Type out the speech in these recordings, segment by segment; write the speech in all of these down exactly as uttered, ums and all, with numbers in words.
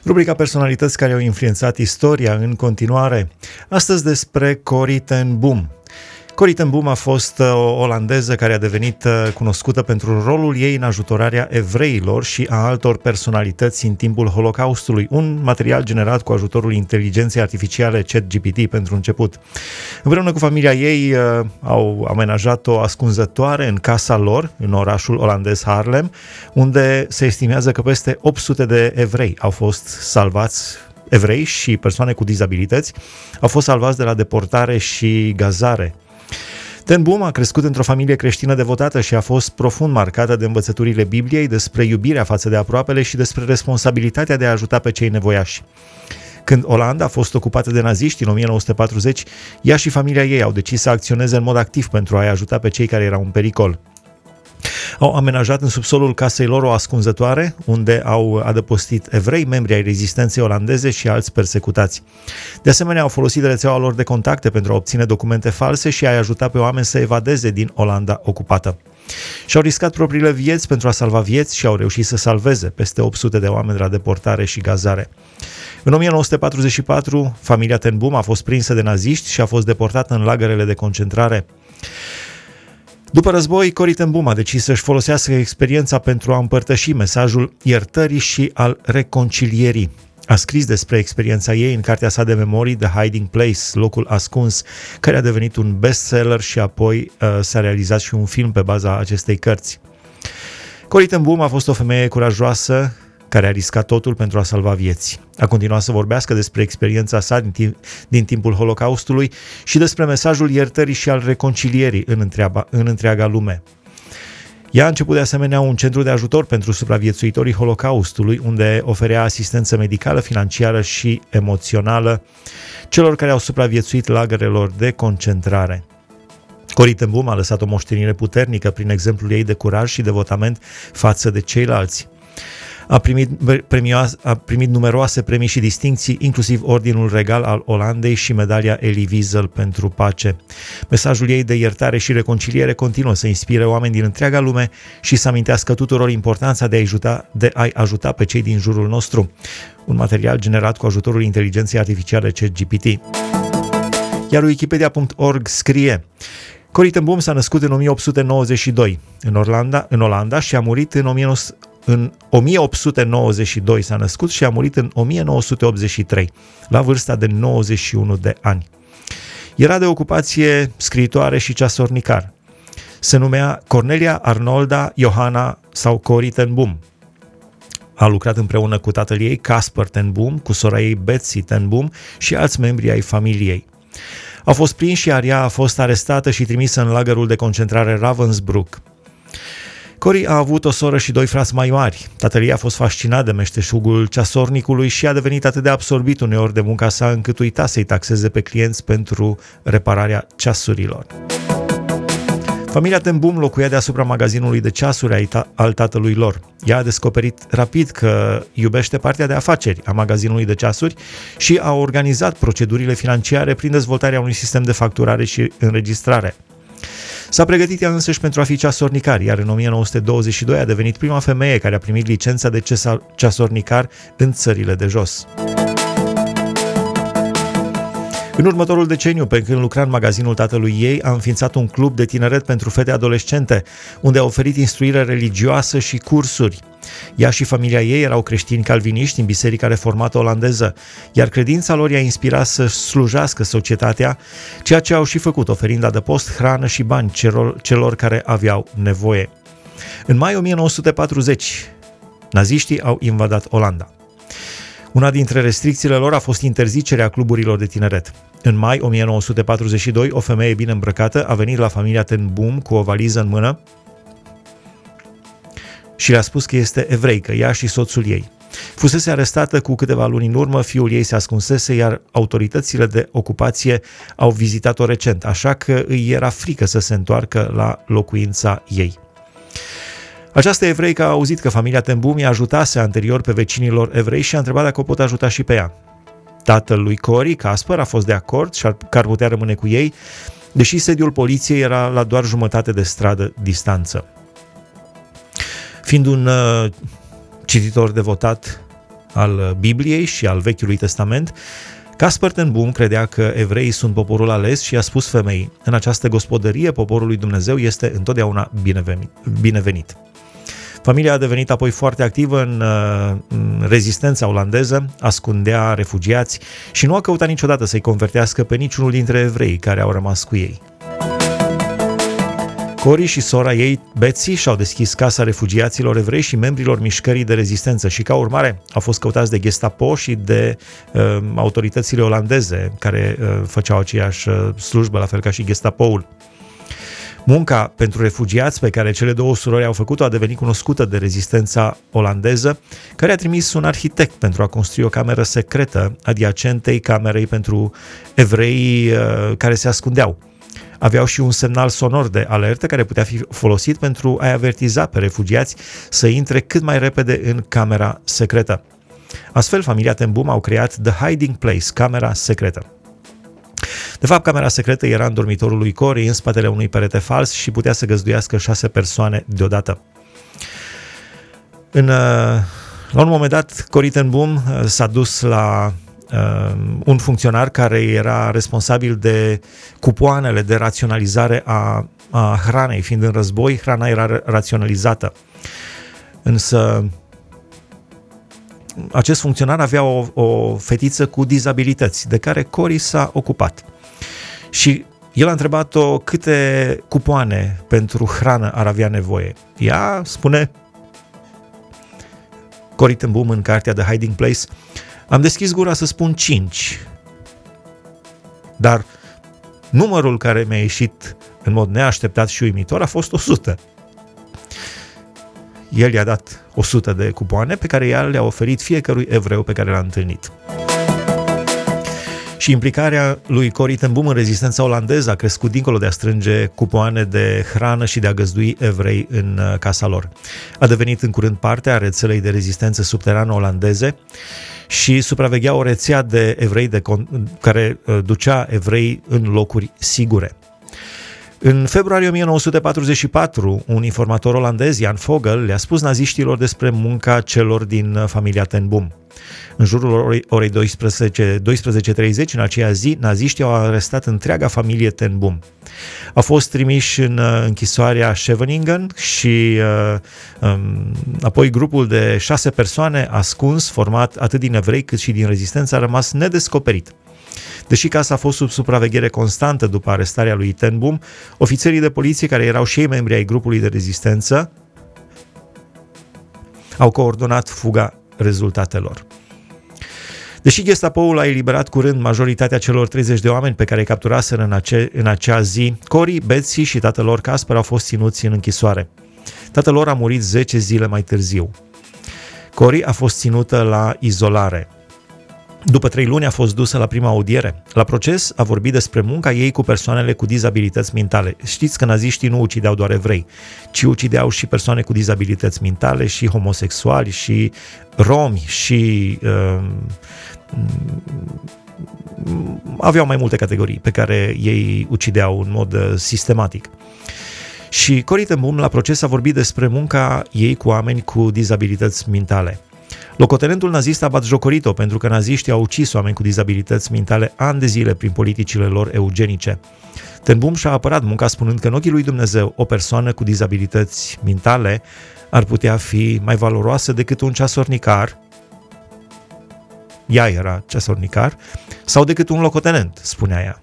Rubrica personalități care au influențat istoria în continuare. Astăzi despre Corrie ten Boom. Corrie ten Boom a fost o olandeză care a devenit cunoscută pentru rolul ei în ajutorarea evreilor și a altor personalități în timpul Holocaustului, un material generat cu ajutorul inteligenței artificiale ChatGPT pentru început. Împreună cu familia ei au amenajat o ascunzătoare în casa lor, în orașul olandez Haarlem, unde se estimează că peste opt sute de evrei au fost salvați, evrei și persoane cu dizabilități, au fost salvați de la deportare și gazare. Ten Boom a crescut într-o familie creștină devotată și a fost profund marcată de învățăturile Bibliei despre iubirea față de aproapele și despre responsabilitatea de a ajuta pe cei nevoiași. Când Olanda a fost ocupată de naziști în o mie nouă sute patruzeci, ea și familia ei au decis să acționeze în mod activ pentru a-i ajuta pe cei care erau în pericol. Au amenajat în subsolul casei lor o ascunzătoare, unde au adăpostit evrei, membri ai rezistenței olandeze și alți persecutați. De asemenea, au folosit rețeaua lor de contacte pentru a obține documente false și a-i ajuta pe oameni să evadeze din Olanda ocupată. Și-au riscat propriile vieți pentru a salva vieți și au reușit să salveze peste opt sute de oameni de la deportare și gazare. În o mie nouă sute patruzeci și patru, familia ten Boom a fost prinsă de naziști și a fost deportată în lagărele de concentrare. După război, Corrie ten Boom a decis să-și folosească experiența pentru a împărtăși mesajul iertării și al reconcilierii. A scris despre experiența ei în cartea sa de memorii The Hiding Place, Locul Ascuns, care a devenit un bestseller și apoi uh, s-a realizat și un film pe baza acestei cărți. Corrie ten Boom a fost o femeie curajoasă care a riscat totul pentru a salva vieți. A continuat să vorbească despre experiența sa din, timp, din timpul Holocaustului și despre mesajul iertării și al reconcilierii în întreaga, în întreaga lume. Ea a început de asemenea un centru de ajutor pentru supraviețuitorii Holocaustului, unde oferea asistență medicală, financiară și emoțională celor care au supraviețuit lagărelor de concentrare. Corrie ten Boom a lăsat o moștenire puternică prin exemplul ei de curaj și devotament față de ceilalți. A primit, a primit numeroase premii și distincții, inclusiv Ordinul Regal al Olandei și medalia Elie Wiesel pentru pace. Mesajul ei de iertare și reconciliere continuă să inspire oameni din întreaga lume și să amintească tuturor importanța de a-i ajuta, de a-i ajuta pe cei din jurul nostru. Un material generat cu ajutorul inteligenței artificiale ChatGPT. Iar Wikipedia punct org scrie: Corrie ten Boom s-a născut în o mie opt sute nouăzeci și doi în Olanda, în Olanda și a murit în o mie nouă sute În o mie opt sute nouăzeci și doi s-a născut și a murit în o mie nouă sute optzeci și trei, la vârsta de nouăzeci și unu de ani. Era de ocupație scriitoare și ceasornicar. Se numea Cornelia Arnolda Johanna sau Corrie ten Boom. A lucrat împreună cu tatăl ei, Caspar ten Boom, cu sora ei, Betsy ten Boom și alți membri ai familiei. Au fost prinși, iar ea a fost arestată și trimisă în lagărul de concentrare Ravensbrück. Corrie a avut o soră și doi frați mai mari. Tatăl ei a fost fascinat de meșteșugul ceasornicului și a devenit atât de absorbit uneori de munca sa încât uita să-i taxeze pe clienți pentru repararea ceasurilor. Familia ten Boom locuia deasupra magazinului de ceasuri al tatălui lor. Ea a descoperit rapid că iubește partea de afaceri a magazinului de ceasuri și a organizat procedurile financiare prin dezvoltarea unui sistem de facturare și înregistrare. S-a pregătit ea însăși pentru a fi ceasornicar, iar în o mie nouă sute douăzeci și doi a devenit prima femeie care a primit licența de ceasornicar în țările de jos. În următorul deceniu, pe când lucra în magazinul tatălui ei, a înființat un club de tineret pentru fete adolescente, unde a oferit instruire religioasă și cursuri. Ea și familia ei erau creștini calviniști în biserica reformată olandeză, iar credința lor i-a inspirat să slujească societatea, ceea ce au și făcut, oferind adăpost, hrană și bani celor, celor care aveau nevoie. În mai o mie nouă sute patruzeci, naziștii au invadat Olanda. Una dintre restricțiile lor a fost interzicerea cluburilor de tineret. În mai o mie nouă sute patruzeci și doi, o femeie bine îmbrăcată a venit la familia ten Boom cu o valiză în mână și le-a spus că este evreică, ea și soțul ei. Fusese arestată cu câteva luni în urmă, fiul ei se ascunsese, iar autoritățile de ocupație au vizitat-o recent, așa că îi era frică să se întoarcă la locuința ei. Această evreică a auzit că familia ten Boom i-a ajutase anterior pe vecinilor evrei și a întrebat dacă o pot ajuta și pe ea. Tatăl lui Corrie, Caspar, a fost de acord și că ar putea rămâne cu ei, deși sediul poliției era la doar jumătate de stradă distanță. Fiind un uh, cititor devotat, al Bibliei și al Vechiului Testament, Caspar ten Boom credea că evreii sunt poporul ales și a spus femeii: în această gospodărie poporul lui Dumnezeu este întotdeauna binevenit. binevenit. Familia a devenit apoi foarte activă în, în rezistența olandeză, ascundea refugiați și nu a căutat niciodată să-i convertească pe niciunul dintre evrei care au rămas cu ei. Cori și sora ei, Betsy, și-au deschis casa refugiaților evrei și membrilor mișcării de rezistență și, ca urmare, au fost căutați de Gestapo și de uh, autoritățile olandeze, care uh, făceau aceeași uh, slujbă, la fel ca și Gestapoul. Munca pentru refugiați pe care cele două surori au făcut-o a devenit cunoscută de rezistența olandeză, care a trimis un arhitect pentru a construi o cameră secretă adiacentei camerei pentru evrei uh, care se ascundeau. Aveau și un semnal sonor de alertă care putea fi folosit pentru a-i avertiza pe refugiați să intre cât mai repede în camera secretă. Astfel, familia ten Boom au creat The Hiding Place, camera secretă. De fapt, camera secretă era în dormitorul lui Cori, în spatele unui perete fals, și putea să găzduiască șase persoane deodată. În, la un moment dat, Corrie ten Boom s-a dus la uh, un funcționar care era responsabil de cupoanele de raționalizare a, a hranei. Fiind în război, hrana era raționalizată. Însă acest funcționar avea o, o fetiță cu dizabilități, de care Cori s-a ocupat. Și el a întrebat-o câte cupoane pentru hrană ar avea nevoie. Ea spune, Corrie ten Boom, în cartea The Hiding Place: am deschis gura să spun cinci, dar numărul care mi-a ieșit în mod neașteptat și uimitor a fost o sută. El i-a dat o sută de cupoane pe care ea le-a oferit fiecărui evreu pe care l-a întâlnit. Și implicarea lui Corrie ten Boom în rezistența olandeză a crescut dincolo de a strânge cupoane de hrană și de a găzdui evrei în casa lor. A devenit în curând parte a rețelei de rezistență subterană olandeze și supraveghea o rețea de evrei de con- care ducea evrei în locuri sigure. În februarie o mie nouă sute patruzeci și patru, un informator olandez, Jan Vogel, le-a spus naziștilor despre munca celor din familia ten Boom. În jurul orei douăsprezece, douăsprezece treizeci, în aceea zi, naziștii au arestat întreaga familie ten Boom. Au fost trimiși în închisoarea Scheveningen și uh, um, apoi grupul de șase persoane ascuns, format atât din evrei cât și din rezistență, a rămas nedescoperit. Deși casa a fost sub supraveghere constantă după arestarea lui ten Boom, ofițerii de poliție, care erau și ei membri ai grupului de rezistență, au coordonat fuga rezultatelor. Deși Gestapoul a eliberat curând majoritatea celor treizeci de oameni pe care îi capturaseră în, ace- în acea zi, Cori, Betsy și tatăl lor Caspar au fost ținuți în închisoare. Tatăl lor a murit zece zile mai târziu. Cori a fost ținută la izolare. După trei luni a fost dusă la prima audiere. La proces a vorbit despre munca ei cu persoanele cu dizabilități mentale. Știți că naziștii nu ucideau doar evrei, ci ucideau și persoane cu dizabilități mentale, și homosexuali, și romi, și uh, aveau mai multe categorii pe care ei ucideau în mod uh, sistematic. Și Corrie ten Boom la proces a vorbit despre munca ei cu oameni cu dizabilități mentale. Locotenentul nazist a batjocorit-o pentru că naziștii au ucis oameni cu dizabilități mentale ani de zile prin politicile lor eugenice. Ten Boom și-a apărat munca spunând că în ochii lui Dumnezeu o persoană cu dizabilități mentale ar putea fi mai valoroasă decât un ceasornicar, ea era ceasornicar, sau decât un locotenent, spunea ea.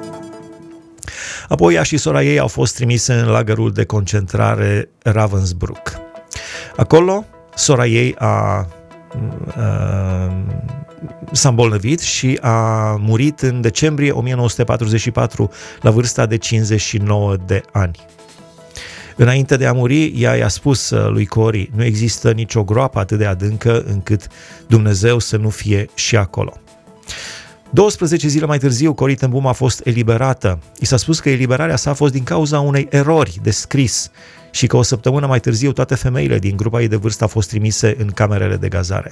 Apoi ea și sora ei au fost trimise în lagărul de concentrare Ravensbrück. Acolo, sora ei a Uh, s-a îmbolnăvit și a murit în decembrie o mie nouă sute patruzeci și patru la vârsta de cincizeci și nouă de ani. Înainte de a muri, ea i-a spus lui Cori: nu există nicio groapă atât de adâncă încât Dumnezeu să nu fie și acolo. douăsprezece zile mai târziu, Corrie ten Boom a fost eliberată. I s-a spus că eliberarea sa a fost din cauza unei erori de scris și că o săptămână mai târziu toate femeile din grupa ei de vârstă au fost trimise în camerele de gazare.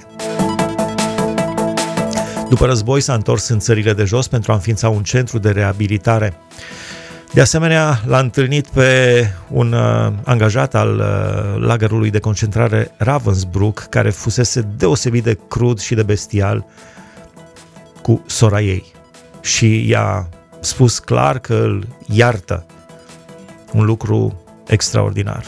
După război s-a întors în țările de jos pentru a înființa un centru de reabilitare. De asemenea, l-a întâlnit pe un uh, angajat al uh, lagărului de concentrare Ravensbrück, care fusese deosebit de crud și de bestial cu sora ei. Și i-a spus clar că îl iartă. Un lucru extraordinar.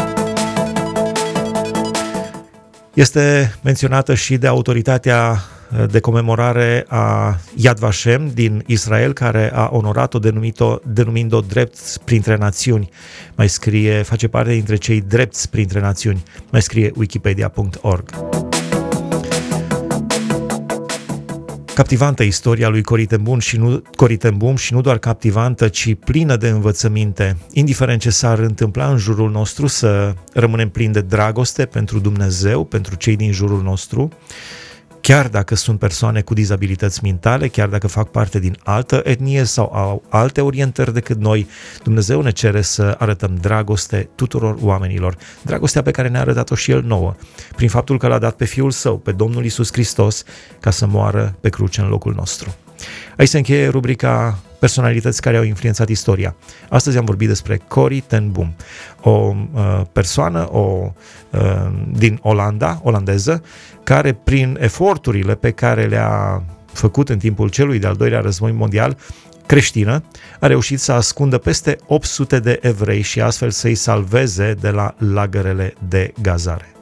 Este menționată și de autoritatea de comemorare a Yad Vashem din Israel, care a onorat-o denumit-o, denumind-o drept printre națiuni. Mai scrie, face parte dintre cei drepți printre națiuni. Mai scrie wikipedia punct org. Captivantă istoria lui Corrie ten Boom și nu, Corrie ten Boom și nu doar captivantă, ci plină de învățăminte. Indiferent ce s-ar întâmpla în jurul nostru, să rămânem plini de dragoste pentru Dumnezeu, pentru cei din jurul nostru, chiar dacă sunt persoane cu dizabilități mentale, chiar dacă fac parte din altă etnie sau au alte orientări decât noi, Dumnezeu ne cere să arătăm dragoste tuturor oamenilor. Dragostea pe care ne-a arătat-o și El nouă, prin faptul că L-a dat pe Fiul Său, pe Domnul Iisus Hristos, ca să moară pe cruce în locul nostru. Aici se încheie rubrica personalități care au influențat istoria. Astăzi am vorbit despre Corrie ten Boom, o uh, persoană o, uh, din Olanda, olandeză, care prin eforturile pe care le-a făcut în timpul celui de-al doilea război mondial, creștină, a reușit să ascundă peste opt sute de evrei și astfel să-i salveze de la lagărele de gazare.